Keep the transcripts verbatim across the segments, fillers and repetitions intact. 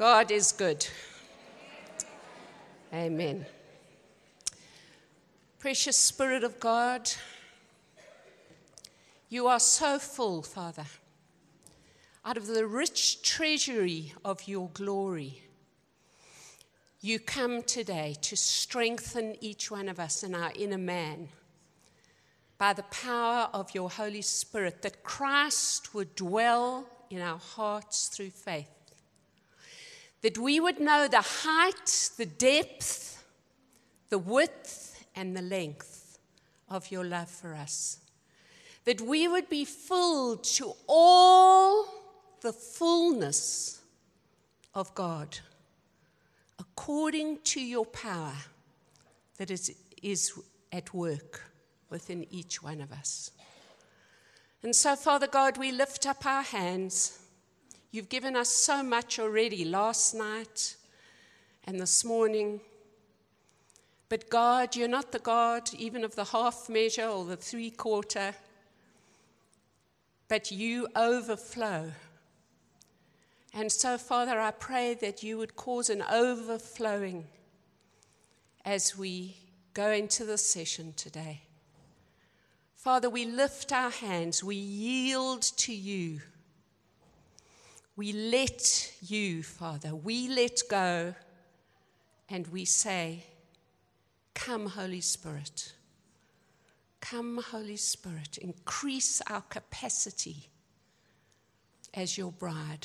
God is good. Amen. Precious Spirit of God, you are so full, Father, out of the rich treasury of your glory. You come today to strengthen each one of us in our inner man by the power of your Holy Spirit, that Christ would dwell in our hearts through faith, that we would know the height, the depth, the width, and the length of your love for us, that we would be filled to all the fullness of God, according to your power that is, is at work within each one of us. And so, Father God, we lift up our hands. You've given us so much already last night and this morning. But God, you're not the God even of the half measure or the three quarter, but you overflow. And so, Father, I pray that you would cause an overflowing as we go into this session today. Father, we lift our hands, we yield to you. We let you, Father, we let go, and we say, come, Holy Spirit. Come, Holy Spirit, increase our capacity as your bride.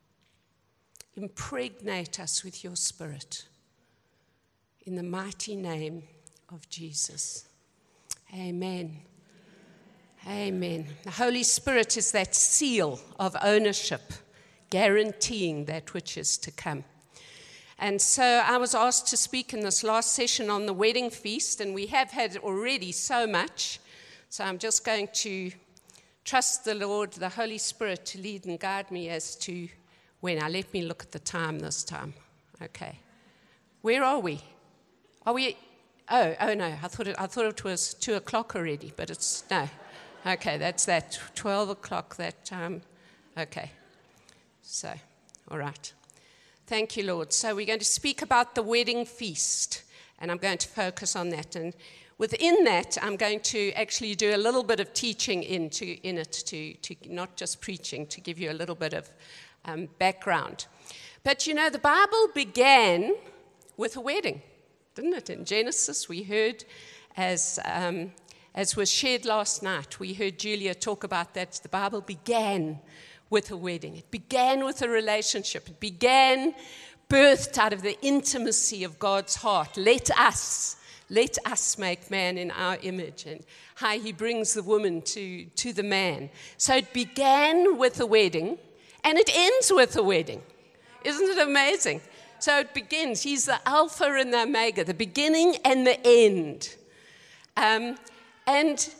Impregnate us with your Spirit. In the mighty name of Jesus. Amen. Amen. The Holy Spirit is that seal of ownership, guaranteeing that which is to come. And so I was asked to speak in this last session on the wedding feast, and we have had already so much. So I'm just going to trust the Lord, the Holy Spirit, to lead and guide me as to when. Now let me look at the time this time. Okay. Where are we? Are we? Oh, oh no. I thought it, I thought it was two o'clock already, but it's no. Okay, that's that. Twelve o'clock that time. Okay. So, all right. Thank you, Lord. So we're going to speak about the wedding feast, and I'm going to focus on that. And within that, I'm going to actually do a little bit of teaching into in it, to, to not just preaching, to give you a little bit of um, background. But you know, the Bible began with a wedding, didn't it? In Genesis, we heard, as um, as was shared last night, we heard Julia talk about that. The Bible began with a wedding. It began with a relationship. It began, birthed out of the intimacy of God's heart. Let us, let us make man in our image, and how he brings the woman to, to the man. So it began with a wedding, and it ends with a wedding. Isn't it amazing? So it begins. He's the Alpha and the Omega, the beginning and the end. Um, and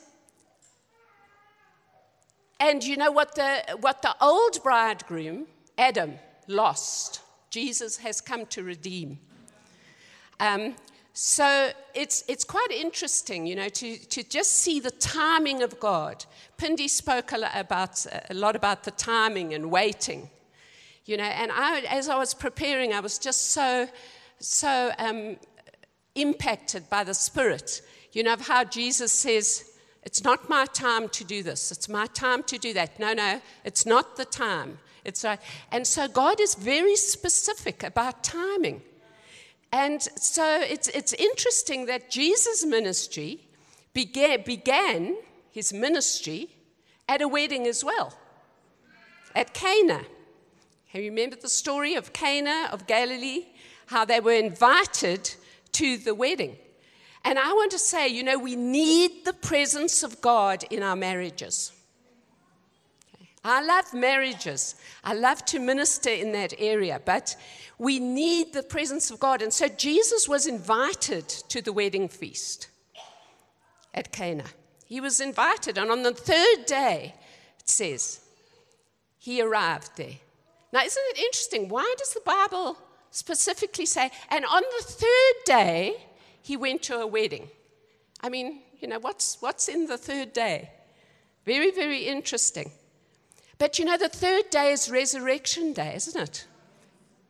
And you know what the what the old bridegroom, Adam, lost, Jesus has come to redeem. Um, so it's it's quite interesting, you know, to, to just see the timing of God. Pindi spoke a lot about a lot about the timing and waiting, you know. And I, as I was preparing, I was just so so um, impacted by the Spirit, you know, of how Jesus says, it's not my time to do this. It's my time to do that. No, no, it's not the time. It's right. And so God is very specific about timing. And so it's it's interesting that Jesus' ministry began, began his ministry at a wedding as well, at Cana. You remember the story of Cana of Galilee, how they were invited to the wedding. And I want to say, you know, we need the presence of God in our marriages. Okay. I love marriages. I love to minister in that area, but we need the presence of God. And so Jesus was invited to the wedding feast at Cana. He was invited, and on the third day, it says, he arrived there. Now, isn't it interesting? Why does the Bible specifically say, and on the third day, he went to a wedding? I mean, you know, what's what's in the third day? Very, very interesting. But you know, the third day is Resurrection Day, isn't it?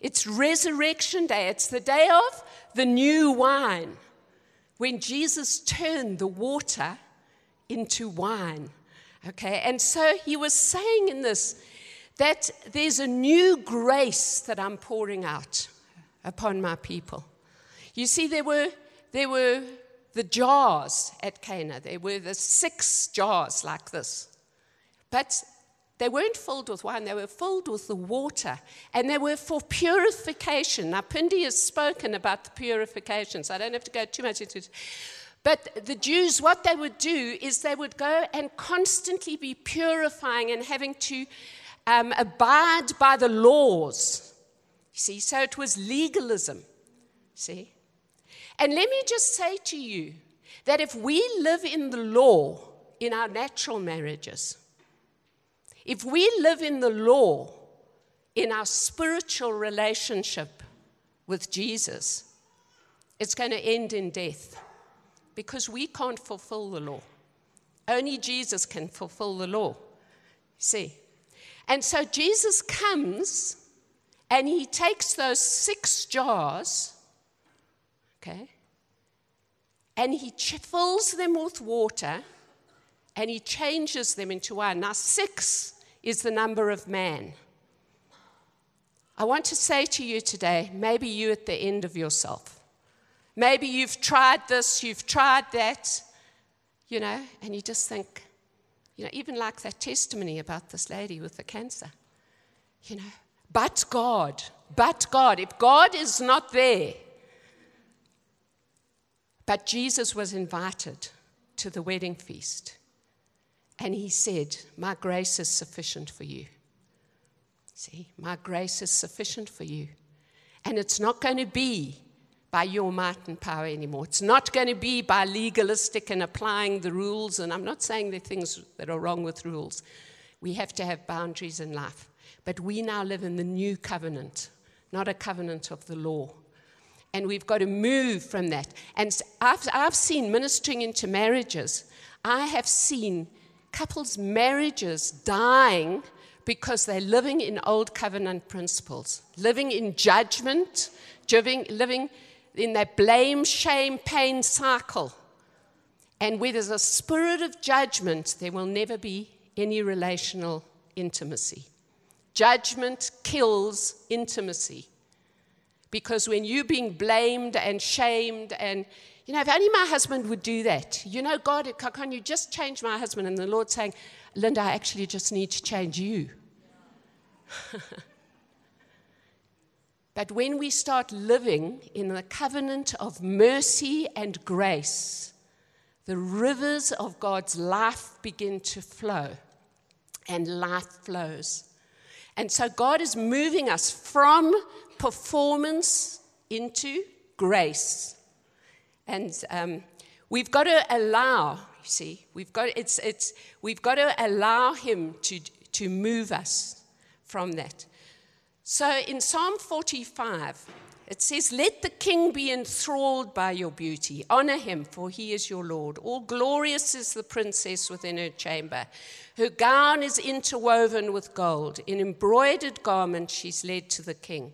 It's Resurrection Day. It's the day of the new wine, when Jesus turned the water into wine. Okay, and so he was saying in this that there's a new grace that I'm pouring out upon my people. You see, there were there were the jars at Cana. There were the six jars like this. But they weren't filled with wine. They were filled with the water. And they were for purification. Now, Pindi has spoken about the purification, so I don't have to go too much into it. But the Jews, what they would do is they would go and constantly be purifying and having to um, abide by the laws. You see, so it was legalism. See? And let me just say to you that if we live in the law in our natural marriages, if we live in the law in our spiritual relationship with Jesus, it's going to end in death because we can't fulfill the law. Only Jesus can fulfill the law. See? And so Jesus comes and he takes those six jars, okay, and he ch- fills them with water and he changes them into wine. Now, six is the number of man. I want to say to you today, maybe you're at the end of yourself. Maybe you've tried this, you've tried that, you know, and you just think, you know, even like that testimony about this lady with the cancer, you know, but God, but God, if God is not there. But Jesus was invited to the wedding feast. And he said, my grace is sufficient for you. See, my grace is sufficient for you. And it's not going to be by your might and power anymore. It's not going to be by legalistic and applying the rules. And I'm not saying there are things that are wrong with rules. We have to have boundaries in life. But we now live in the new covenant, not a covenant of the law. And we've got to move from that. And I've, I've seen ministering into marriages, I have seen couples' marriages dying because they're living in old covenant principles, living in judgment, living, living in that blame, shame, pain cycle. And where there's a spirit of judgment, there will never be any relational intimacy. Judgment kills intimacy. Because when you're being blamed and shamed and, you know, if only my husband would do that. You know, God, can you just change my husband? And the Lord's saying, Linda, I actually just need to change you. But when we start living in the covenant of mercy and grace, the rivers of God's life begin to flow, and life flows. And so God is moving us from performance into grace. And um, we've got to allow, you see, we've got it's it's we've got to allow him to to move us from that. So in Psalm forty-five, it says, "Let the king be enthralled by your beauty. Honor him, for he is your Lord. All glorious is the princess within her chamber. Her gown is interwoven with gold. In embroidered garment she's led to the king.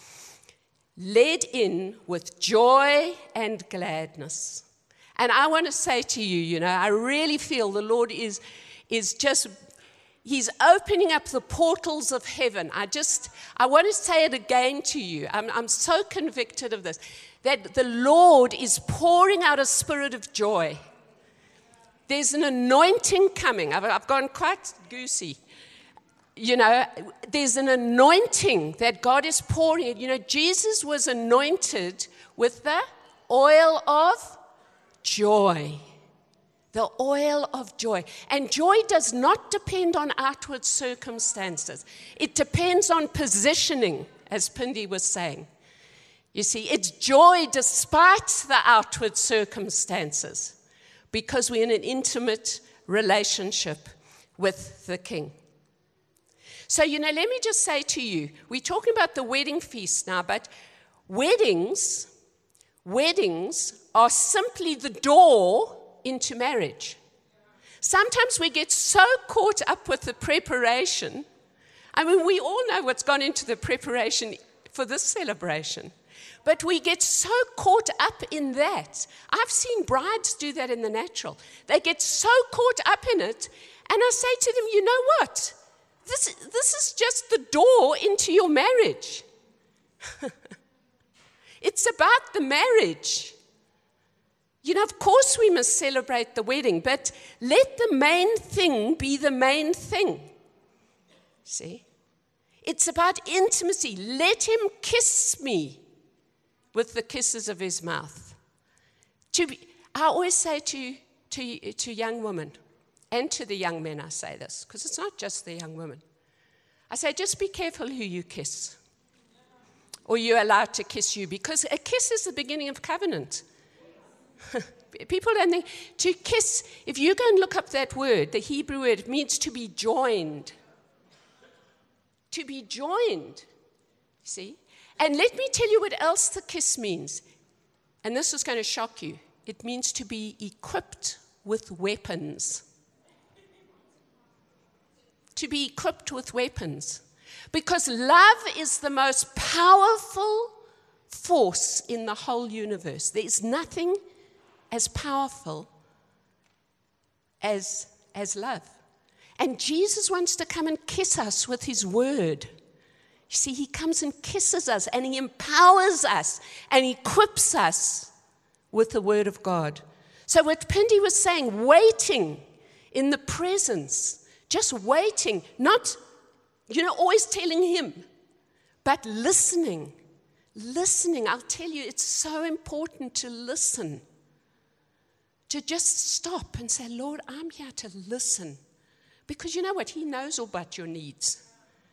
Led in with joy and gladness." And I want to say to you, you know, I really feel the Lord is, is just, he's opening up the portals of heaven. I just, I want to say it again to you. I'm, I'm so convicted of this, that the Lord is pouring out a spirit of joy. There's an anointing coming. I've, I've gone quite goosey. You know, there's an anointing that God is pouring. You know, Jesus was anointed with the oil of joy. The oil of joy. And joy does not depend on outward circumstances. It depends on positioning, as Pindi was saying. You see, it's joy despite the outward circumstances, because we're in an intimate relationship with the King. So, you know, let me just say to you, we're talking about the wedding feast now, but weddings, weddings are simply the door into marriage. Sometimes we get so caught up with the preparation. I mean, we all know what's gone into the preparation for this celebration. But we get so caught up in that. I've seen brides do that in the natural. They get so caught up in it, and I say to them, you know what? This, this is just the door into your marriage. It's about the marriage. You know, of course we must celebrate the wedding, but let the main thing be the main thing. See? It's about intimacy. Let him kiss me with the kisses of his mouth. To be, I always say to, to, to young women, and to the young men I say this, because it's not just the young women. I say, just be careful who you kiss, or you're allowed to kiss you, because a kiss is the beginning of covenant. People don't think, to kiss, if you go and look up that word, the Hebrew word, it means to be joined. To be joined, see? And let me tell you what else the kiss means. And this is going to shock you. It means to be equipped with weapons. To be equipped with weapons. Because love is the most powerful force in the whole universe. There is nothing as powerful as, as love. And Jesus wants to come and kiss us with his word. You see, he comes and kisses us, and he empowers us, and he equips us with the word of God. So what Pindi was saying, waiting in the presence, just waiting, not, you know, always telling him, but listening. Listening, I'll tell you, it's so important to listen. To just stop and say, Lord, I'm here to listen. Because you know what? He knows all about your needs.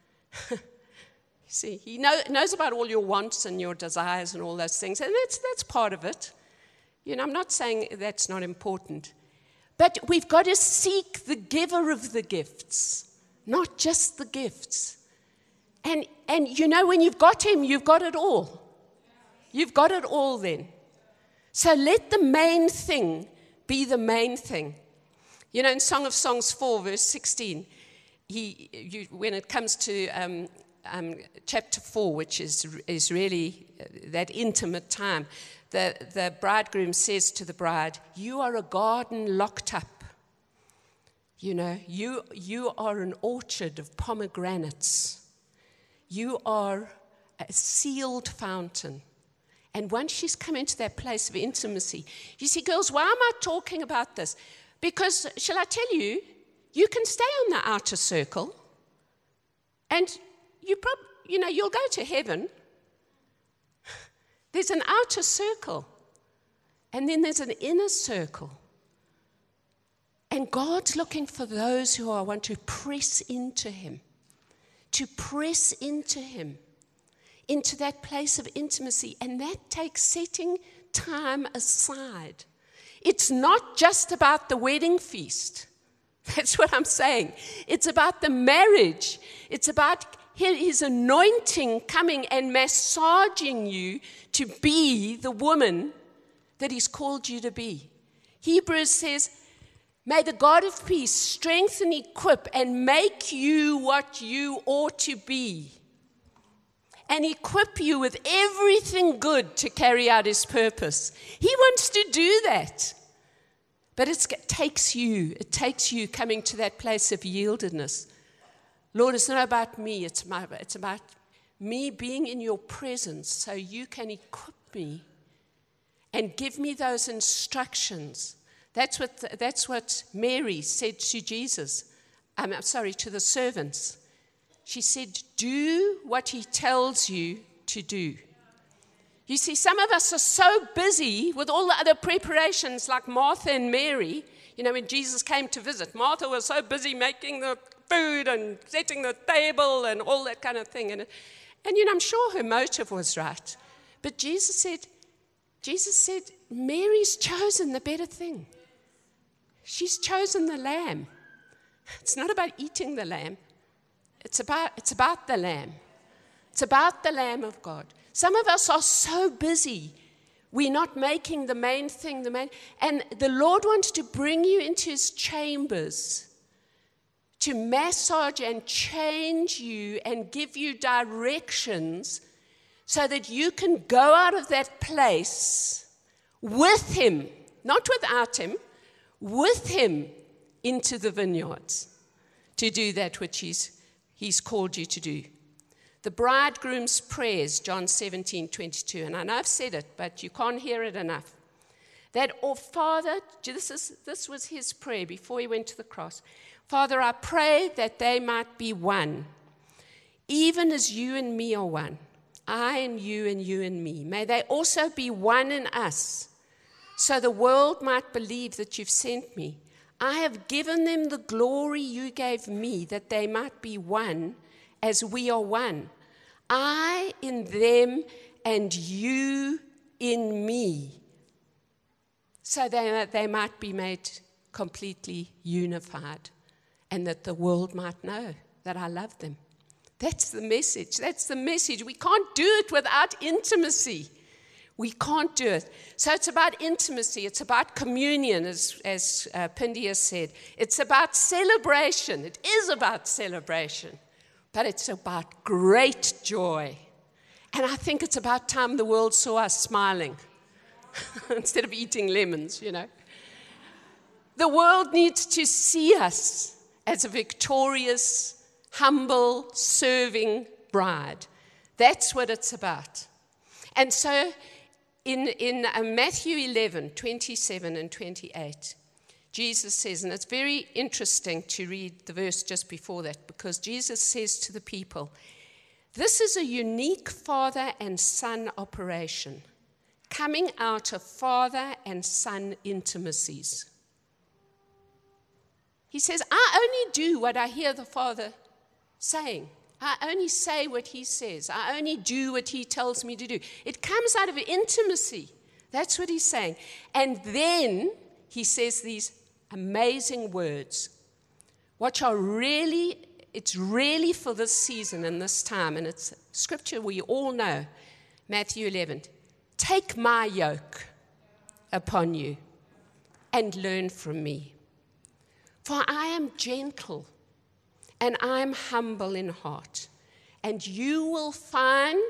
See, he know, knows about all your wants and your desires and all those things. And that's, that's part of it. You know, I'm not saying that's not important. But we've got to seek the giver of the gifts, not just the gifts. And, and you know, when you've got him, you've got it all. You've got it all then. So let the main thing be the main thing. You know, in Song of Songs four, verse sixteen, he, you, when it comes to um, um, chapter four, which is, is really that intimate time, the, the bridegroom says to the bride, you are a garden locked up. You know, you, you are an orchard of pomegranates. You are a sealed fountain. And once she's come into that place of intimacy, you see, girls, why am I talking about this? Because, shall I tell you, you can stay on the outer circle, and you probably, you know, you'll go to heaven. There's an outer circle, and then there's an inner circle. And God's looking for those who are, want to press into him, to press into him, into that place of intimacy, and that takes setting time aside. It's not just about the wedding feast. That's what I'm saying. It's about the marriage. It's about his anointing coming and massaging you to be the woman that he's called you to be. Hebrews says, may the God of peace strengthen, equip, and make you what you ought to be, and equip you with everything good to carry out his purpose. He wants to do that. But it's, it takes you. It takes you coming to that place of yieldedness. Lord, it's not about me. It's, my, it's about me being in your presence so you can equip me and give me those instructions. That's what, that's what Mary said to Jesus. Um, I'm sorry, to the servants. She said, do what he tells you to do. You see, some of us are so busy with all the other preparations like Martha and Mary. You know, when Jesus came to visit, Martha was so busy making the food and setting the table and all that kind of thing. And, and you know, I'm sure her motive was right. But Jesus said, Jesus said, Mary's chosen the better thing. She's chosen the lamb. It's not about eating the lamb. It's about, it's about the lamb. It's about the Lamb of God. Some of us are so busy, we're not making the main thing the main. And the Lord wants to bring you into his chambers to massage and change you and give you directions so that you can go out of that place with him, not without him, with him into the vineyards to do that which he's, he's called you to do. The bridegroom's prayers, John seventeen twenty-two, and I know I've said it, but you can't hear it enough. That, oh, Father, this, is, this was his prayer before he went to the cross. Father, I pray that they might be one, even as you and me are one. I and you and you and me. May they also be one in us, so the world might believe that you've sent me. I have given them the glory you gave me, that they might be one as we are one. I in them and you in me, so that they might be made completely unified, and that the world might know that I love them. That's the message. That's the message. We can't do it without intimacy. We can't do it. So it's about intimacy. It's about communion, as, as uh, Pindia said. It's about celebration. It is about celebration. But it's about great joy. And I think it's about time the world saw us smiling instead of eating lemons, you know. The world needs to see us as a victorious, humble, serving bride. That's what it's about. And so in, in uh, Matthew eleven, twenty-seven and twenty-eight, Jesus says, and it's very interesting to read the verse just before that, because Jesus says to the people, this is a unique father and son operation, coming out of father and son intimacies. He says, I only do what I hear the Father saying. I only say what he says. I only do what he tells me to do. It comes out of intimacy. That's what he's saying. And then he says these amazing words, which are really, it's really for this season and this time. And it's scripture we all know, Matthew eleven. Take my yoke upon you and learn from me. For I am gentle and I am humble in heart, and you will find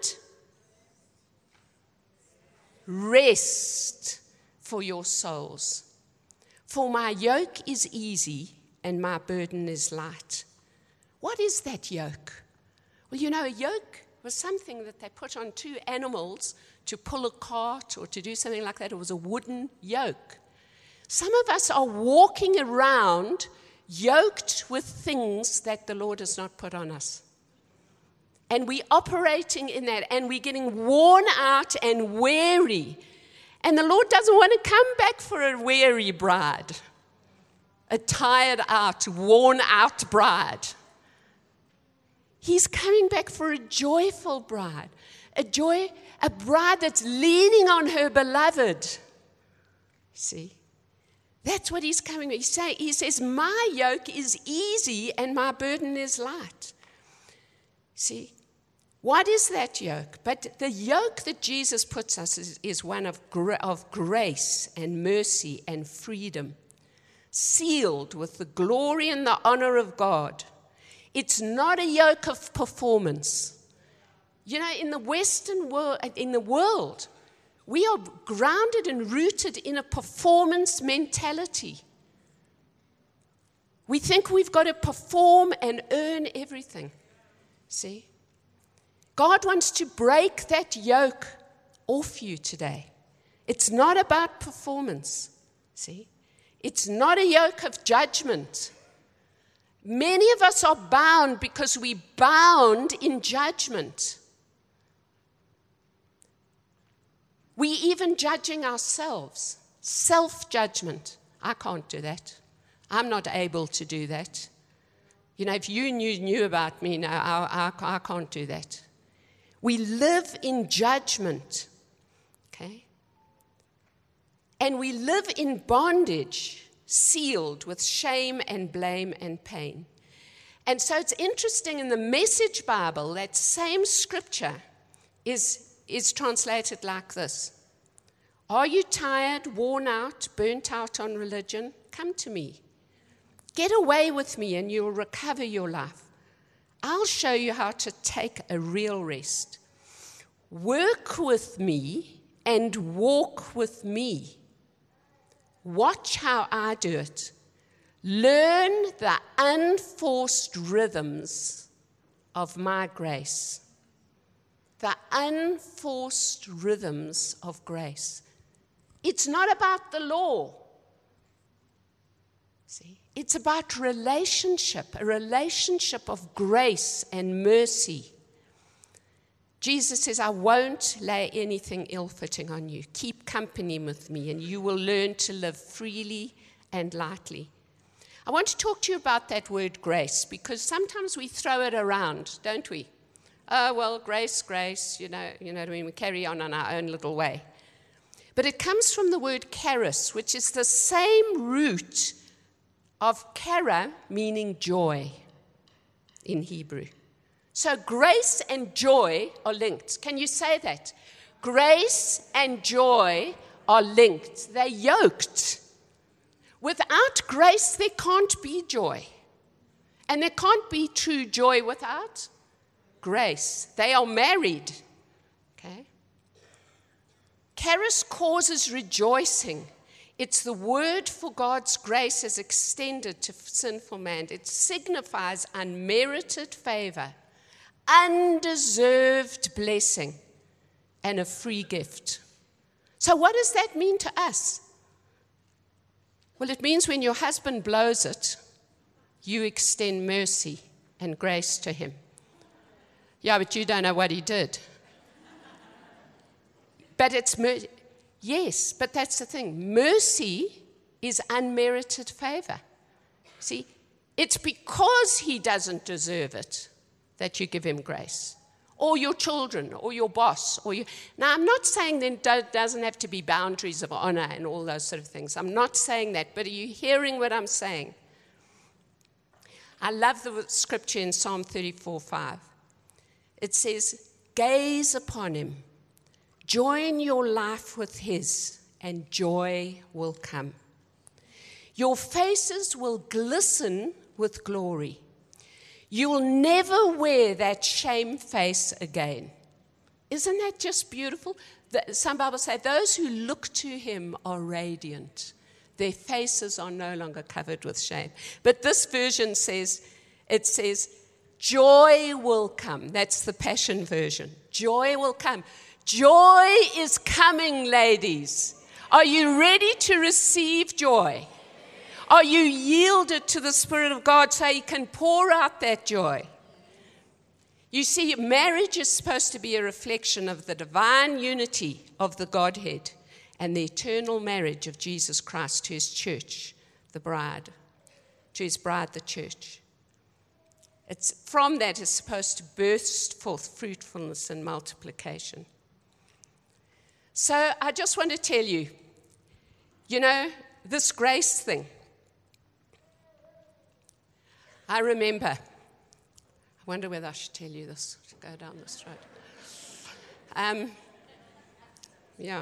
rest for your souls. For my yoke is easy and my burden is light. What is that yoke? Well, you know, a yoke was something that they put on two animals to pull a cart or to do something like that. It was a wooden yoke. Some of us are walking around yoked with things that the Lord has not put on us. And we're operating in that, and we're getting worn out and weary. And the Lord doesn't want to come back for a weary bride, a tired out, worn out bride. He's coming back for a joyful bride, a joy, a bride that's leaning on her beloved. See? That's what he's coming with. He's saying, he says, my yoke is easy and my burden is light. See, what is that yoke? But the yoke that Jesus puts us is, is one of, gra- of grace and mercy and freedom, sealed with the glory and the honor of God. It's not a yoke of performance. You know, in the Western world, in the world, we are grounded and rooted in a performance mentality. We think we've got to perform and earn everything. See? God wants to break that yoke off you today. It's not about performance. See? It's not a yoke of judgment. Many of us are bound because we're bound in judgment. We even judging ourselves, self-judgment. I can't do that. I'm not able to do that. You know, if you knew, knew about me now, I, I, I can't do that. We live in judgment, okay? And we live in bondage, sealed with shame and blame and pain. And so it's interesting in the Message Bible, that same scripture is is translated like this. Are you tired, worn out, burnt out on religion? Come to me. Get away with me and you'll recover your life. I'll show you how to take a real rest. Work with me and walk with me. Watch how I do it. Learn the unforced rhythms of my grace. The unforced rhythms of grace. It's not about the law. See, it's about relationship, a relationship of grace and mercy. Jesus says, I won't lay anything ill-fitting on you. Keep company with me, and you will learn to live freely and lightly. I want to talk to you about that word grace, because sometimes we throw it around, don't we? Oh, well, grace, grace, you know, you know what I mean? We carry on on our own little way. But it comes from the word charis, which is the same root of chara, meaning joy in Hebrew. So grace and joy are linked. Can you say that? Grace and joy are linked. They're yoked. Without grace, there can't be joy. And there can't be true joy without grace. They are married. Okay? Charis causes rejoicing. It's the word for God's grace as extended to sinful man. It signifies unmerited favor, undeserved blessing, and a free gift. So what does that mean to us? Well, it means when your husband blows it, you extend mercy and grace to him. Yeah, but you don't know what he did. But it's mercy. Yes, but that's the thing. Mercy is unmerited favor. See, it's because he doesn't deserve it that you give him grace. Or your children, or your boss. Or you. Now, I'm not saying there doesn't have to be boundaries of honor and all those sort of things. I'm not saying that, but are you hearing what I'm saying? I love the scripture in Psalm thirty-four five. It says, gaze upon him. Join your life with his, and joy will come. Your faces will glisten with glory. You'll never wear that shame face again. Isn't that just beautiful? Some Bibles say, those who look to him are radiant. Their faces are no longer covered with shame. But this version says, it says, joy will come. That's the Passion version. Joy will come. Joy is coming, ladies. Are you ready to receive joy? Are you yielded to the Spirit of God so he can pour out that joy? You see, marriage is supposed to be a reflection of the divine unity of the Godhead and the eternal marriage of Jesus Christ to his church, the bride, to his bride, the church. It's from that is supposed to burst forth fruitfulness and multiplication. So I just want to tell you, you know, this grace thing. I remember, I wonder whether I should tell you this, to go down this road. Um, yeah.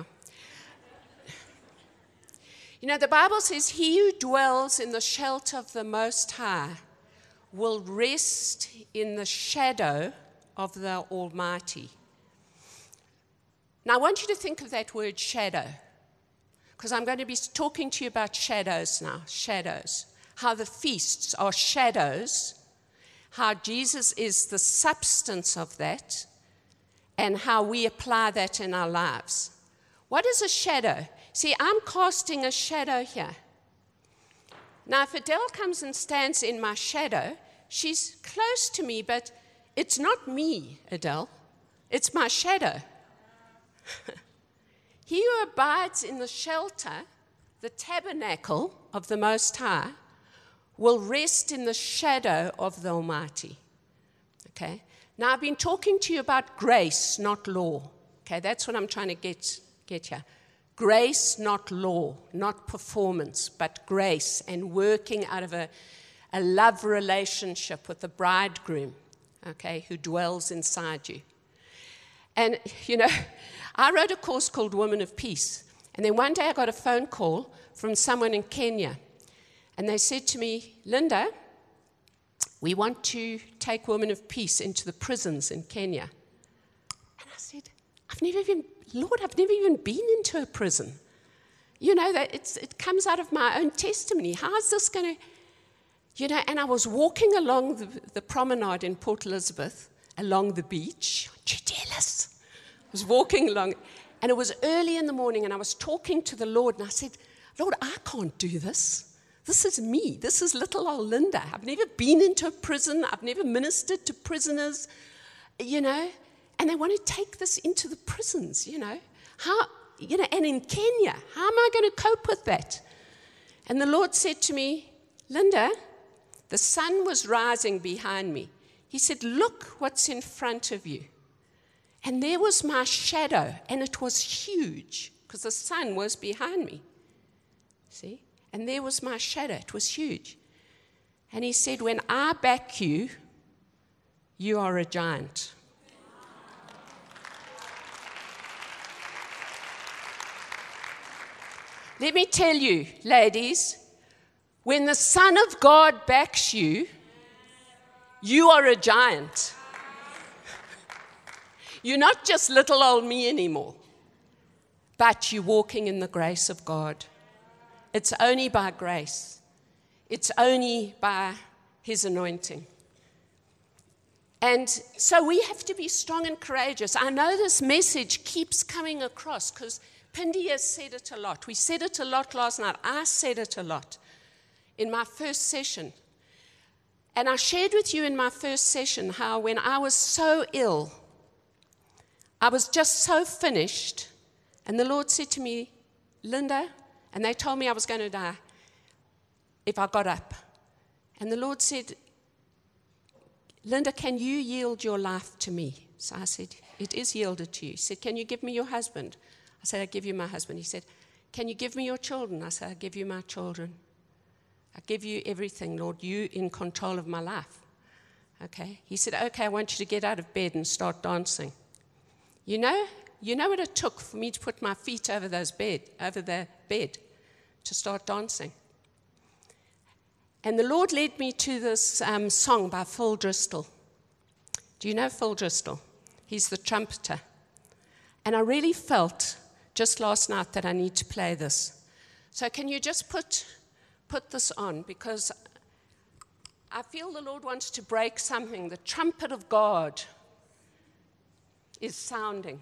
You know, the Bible says, he who dwells in the shelter of the Most High will rest in the shadow of the Almighty. Now, I want you to think of that word shadow, because I'm going to be talking to you about shadows now, shadows. How the feasts are shadows, how Jesus is the substance of that, and how we apply that in our lives. What is a shadow? See, I'm casting a shadow here. Now, if Adele comes and stands in my shadow, she's close to me, but it's not me, Adele. It's my shadow. He who abides in the shelter, the tabernacle of the Most High, will rest in the shadow of the Almighty. Okay? Now, I've been talking to you about grace, not law. Okay, that's what I'm trying to get, get here. Grace, not law, not performance, but grace, and working out of a, a love relationship with the bridegroom, okay, who dwells inside you. And, you know, I wrote a course called Women of Peace. And then one day I got a phone call from someone in Kenya. And they said to me, Linda, we want to take Women of Peace into the prisons in Kenya. And I said, I've never even, Lord, I've never even been into a prison. You know, that it's, it comes out of my own testimony. How is this going to, you know, and I was walking along the, the promenade in Port Elizabeth, along the beach. Aren't you jealous? I was walking along, and it was early in the morning, and I was talking to the Lord, and I said, Lord, I can't do this. This is me. This is little old Linda. I've never been into a prison. I've never ministered to prisoners, you know, and they want to take this into the prisons, you know. How, you know, and in Kenya, how am I going to cope with that? And the Lord said to me, Linda, the sun was rising behind me. He said, look what's in front of you. And there was my shadow, and it was huge because the sun was behind me. See? And there was my shadow. It was huge. And he said, when I back you, you are a giant. Let me tell you, ladies, when the Son of God backs you, you are a giant. You're not just little old me anymore, but you're walking in the grace of God. It's only by grace. It's only by his anointing. And so we have to be strong and courageous. I know this message keeps coming across because Pindi has said it a lot. We said it a lot last night. I said it a lot in my first session. And I shared with you in my first session how when I was so ill, I was just so finished. And the Lord said to me, Linda, and they told me I was going to die if I got up. And the Lord said, Linda, can you yield your life to me? So I said, it is yielded to you. He said, can you give me your husband? I said, I give you my husband. He said, can you give me your children? I said, I give you my children. I give you everything, Lord. You in control of my life. Okay. He said, okay, I want you to get out of bed and start dancing. You know, you know what it took for me to put my feet over those bed, over the bed, to start dancing. And the Lord led me to this um, song by Phil Driscoll. Do you know Phil Driscoll? He's the trumpeter. And I really felt just last night that I need to play this. So can you just put put this on? Because I feel the Lord wants to break something. The trumpet of God is sounding.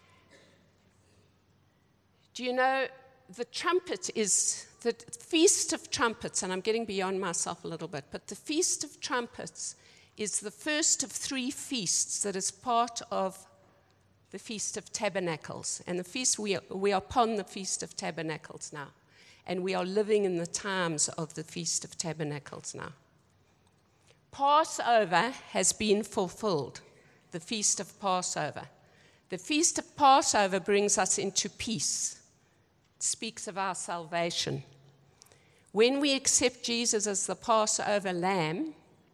Do you know the trumpet is the Feast of Trumpets, and I'm getting beyond myself a little bit, but the Feast of Trumpets is the first of three feasts that is part of the Feast of Tabernacles. And the feast, we are, we are upon the Feast of Tabernacles now. And we are living in the times of the Feast of Tabernacles now. Passover has been fulfilled, the Feast of Passover. The Feast of Passover brings us into peace. It speaks of our salvation. When we accept Jesus as the Passover lamb,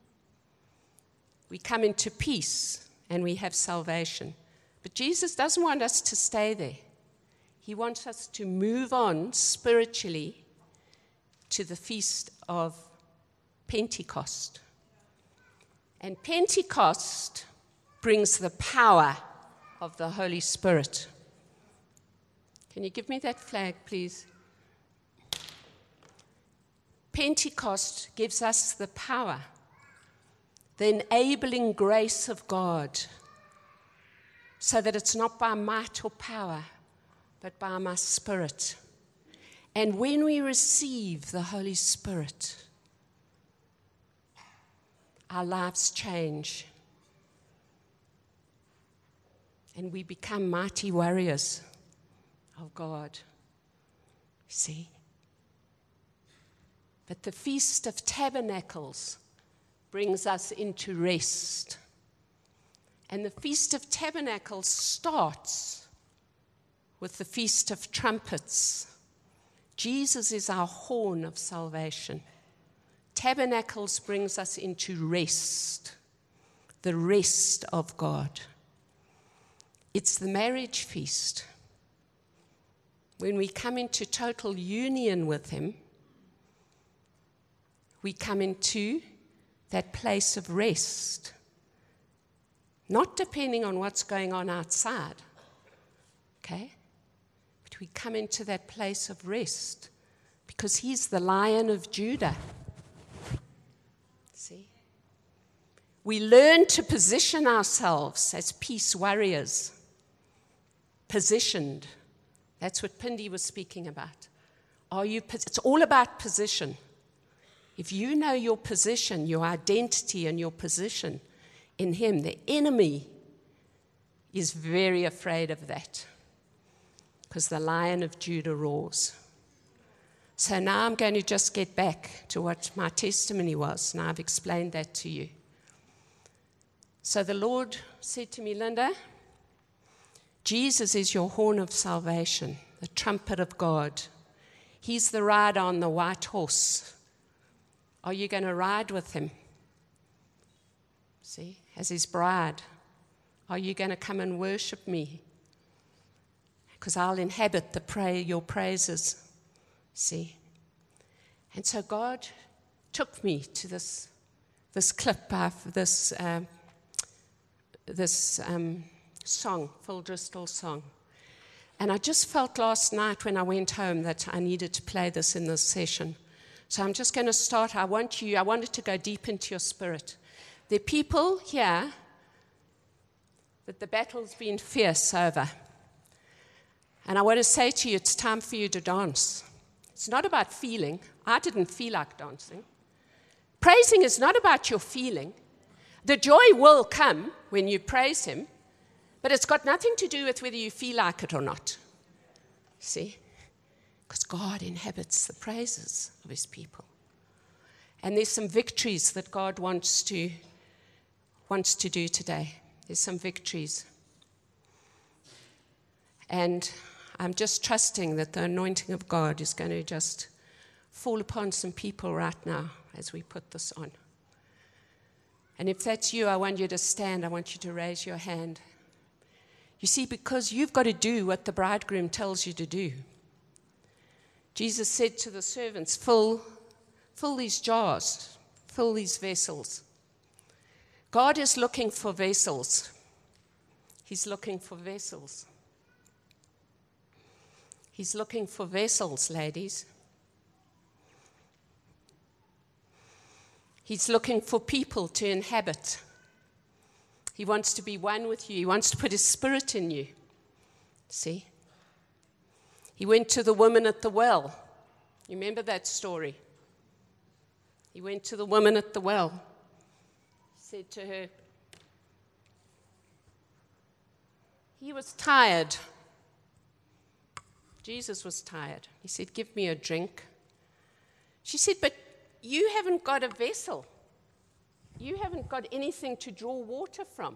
we come into peace and we have salvation. But Jesus doesn't want us to stay there. He wants us to move on spiritually to the Feast of Pentecost. And Pentecost brings the power of the Holy Spirit. Can you give me that flag, please? Pentecost gives us the power, the enabling grace of God, so that it's not by might or power, but by my Spirit. And when we receive the Holy Spirit, our lives change. And we become mighty warriors of God. See? But the Feast of Tabernacles brings us into rest. And the Feast of Tabernacles starts with the Feast of Trumpets. Jesus is our horn of salvation. Tabernacles brings us into rest, the rest of God. It's the marriage feast. When we come into total union with him, we come into that place of rest. Not depending on what's going on outside, Okay? But we come into that place of rest because he's the Lion of Judah. See? We learn to position ourselves as peace warriors. Positioned. That's what Pindi was speaking about. Are you? It's all about position. If you know your position, your identity and your position in him, the enemy is very afraid of that because the Lion of Judah roars. So now I'm going to just get back to what my testimony was. Now I've explained that to you. So the Lord said to me, Linda, Jesus is your horn of salvation, the trumpet of God. He's the rider on the white horse. Are you going to ride with him? See, as his bride. Are you going to come and worship me? Because I'll inhabit the pray, your praises. See? And so God took me to this, this clip of this, um, this um, song, Phil Driscoll's song. And I just felt last night when I went home that I needed to play this in this session. So I'm just going to start. I want you, I want it to go deep into your spirit. There are people here that the battle's been fierce over. And I want to say to you, it's time for you to dance. It's not about feeling. I didn't feel like dancing. Praising is not about your feeling. The joy will come when you praise him, but it's got nothing to do with whether you feel like it or not. See? Because God inhabits the praises of his people. And there's some victories that God wants to, wants to do today. There's some victories. And I'm just trusting that the anointing of God is going to just fall upon some people right now as we put this on. And if that's you, I want you to stand. I want you to raise your hand. You see, because you've got to do what the bridegroom tells you to do. Jesus said to the servants, fill, fill these jars, fill these vessels. God is looking for vessels. He's looking for vessels. He's looking for vessels, ladies. He's looking for people to inhabit. He wants to be one with you. He wants to put his spirit in you. See? He went to the woman at the well. You remember that story? He went to the woman at the well. He said to her, he was tired. Jesus was tired. He said, give me a drink. She said, but you haven't got a vessel. You haven't got anything to draw water from.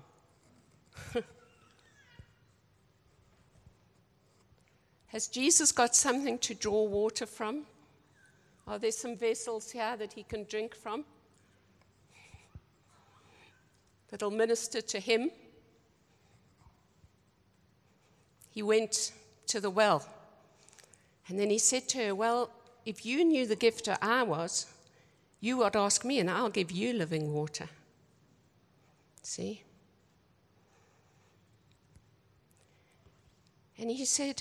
Has Jesus got something to draw water from? Are there some vessels here that he can drink from? That'll minister to him? He went to the well. And then he said to her, well, if you knew the gifter I was, you would ask me and I'll give you living water. See? And he said,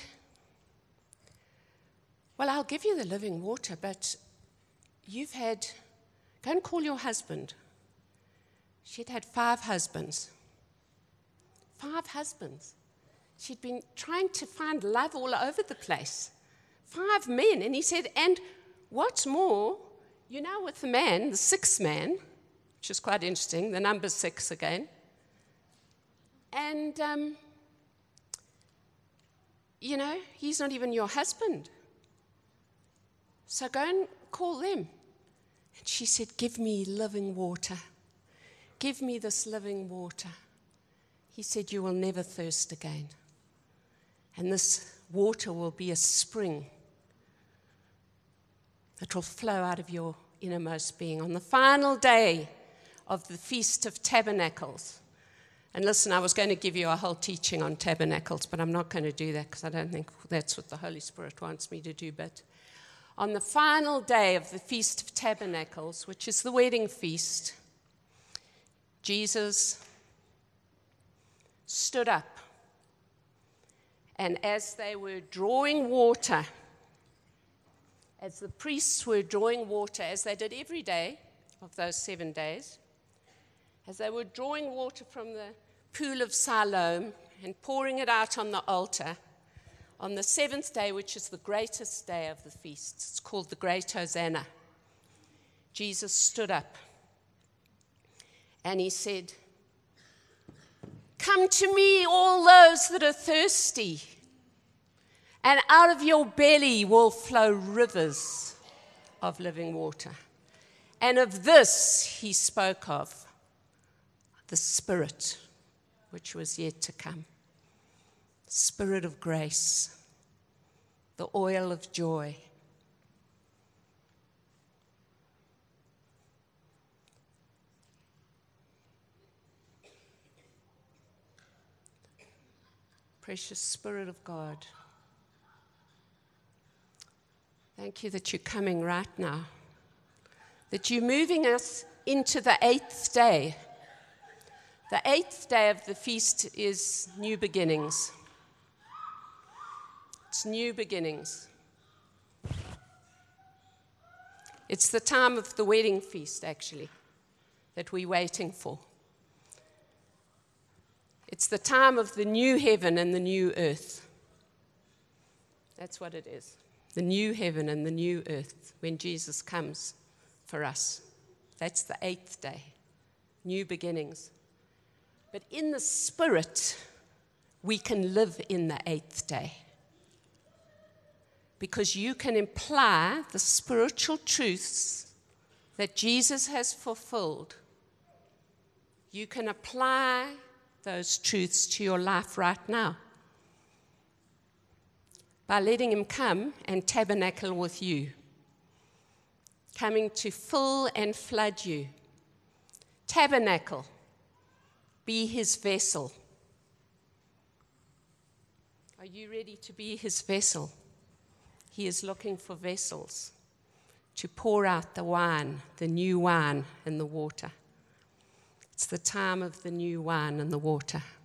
well, I'll give you the living water, but you've had, go and call your husband. She'd had five husbands. Five husbands. She'd been trying to find love all over the place. Five men. And he said, and what's more, you know, with the man, the sixth man, which is quite interesting, the number six again. And, um, you know, he's not even your husband. So go and call them. And she said, give me living water. Give me this living water. He said, you will never thirst again. And this water will be a spring that will flow out of your innermost being. On the final day of the Feast of Tabernacles. And listen, I was going to give you a whole teaching on tabernacles, but I'm not going to do that because I don't think that's what the Holy Spirit wants me to do. But on the final day of the Feast of Tabernacles, which is the wedding feast, Jesus stood up And as they were drawing water, as the priests were drawing water, as they did every day of those seven days, as they were drawing water from the pool of Siloam and pouring it out on the altar, on the seventh day, which is the greatest day of the feast, it's called the Great Hosanna, Jesus stood up and he said, "Come to me, all those that are thirsty, and out of your belly will flow rivers of living water." And of this he spoke of the Spirit, which was yet to come. Spirit of grace, the oil of joy. Precious Spirit of God, thank you that you're coming right now, that you're moving us into the eighth day. The eighth day of the feast is new beginnings. It's new beginnings. It's the time of the wedding feast, actually, that we're waiting for. It's the time of the new heaven and the new earth. That's what it is. The new heaven and the new earth when Jesus comes for us. That's the eighth day. New beginnings. But in the Spirit, we can live in the eighth day. Because you can imply the spiritual truths that Jesus has fulfilled. You can apply those truths to your life right now by letting him come and tabernacle with you, coming to fill and flood you. Tabernacle, be his vessel. Are you ready to be his vessel? He is looking for vessels to pour out the wine, the new wine and the water. It's the time of the new wine and the water.